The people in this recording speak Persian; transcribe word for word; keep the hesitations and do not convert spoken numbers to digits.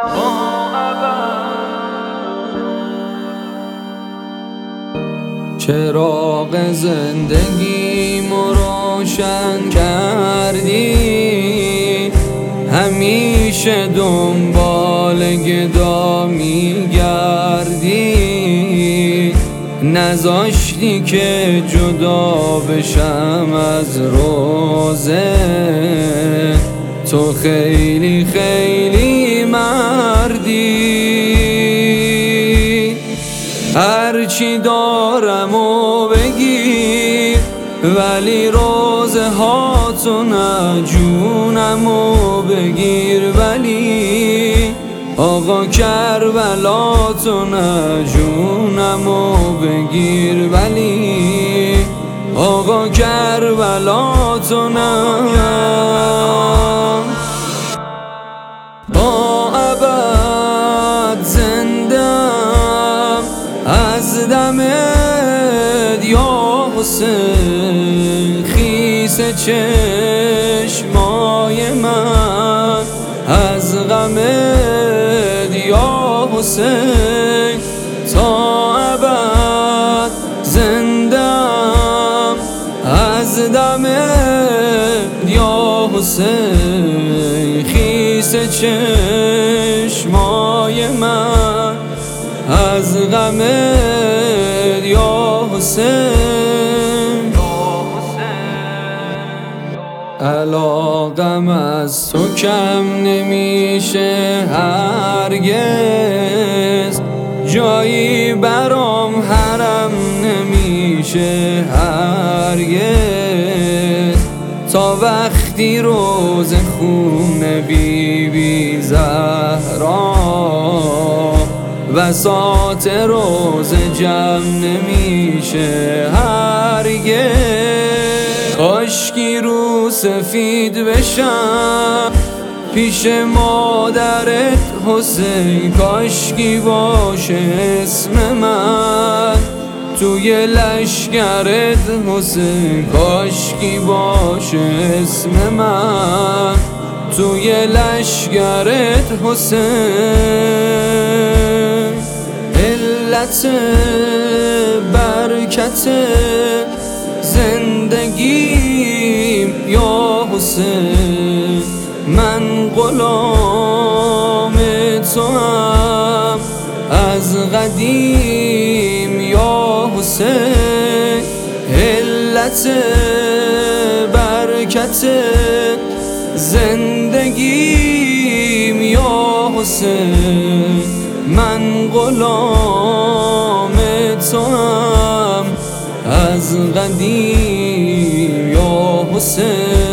چراغ زندگیمو روشن کردی، همیشه دنبال گدا میگردی، نذاشتی که جدا بشم از روزه. تو خیلی خیلی مردی، هرچی دارم و بگیر، ولی روزه ها تو نه. جونم و بگیر ولی آقا کربلا تو نه. جونم و بگیر ولی آقا کربلا تو نه. با ابد زندم از دمت یا حسین، خیس چشمای من از غمت یا حسین. تا ابد زندم از دمت یا حسین، خیس چشمای من از غمت یا حسین. علاقم از تو کم نمیشه هرگز، جایی برام حرم نمیشه هرگز. تا وقتی روز خون بی بی زهرا بساط روز جمع نمیشه هرگز. کاشکی رو سفید بشم پیش مادرت حسین، کاشکی باشه اسم من توی لشکرت حسین، کاشکی باشه اسم من توی لشکرت حسین. علت برکت زندگیم یا حسین، من غلام تو هم از قدیم یا حسین. علت برکت زندگیم یا حسین، من غلام تو هم از قدیم یا حسین.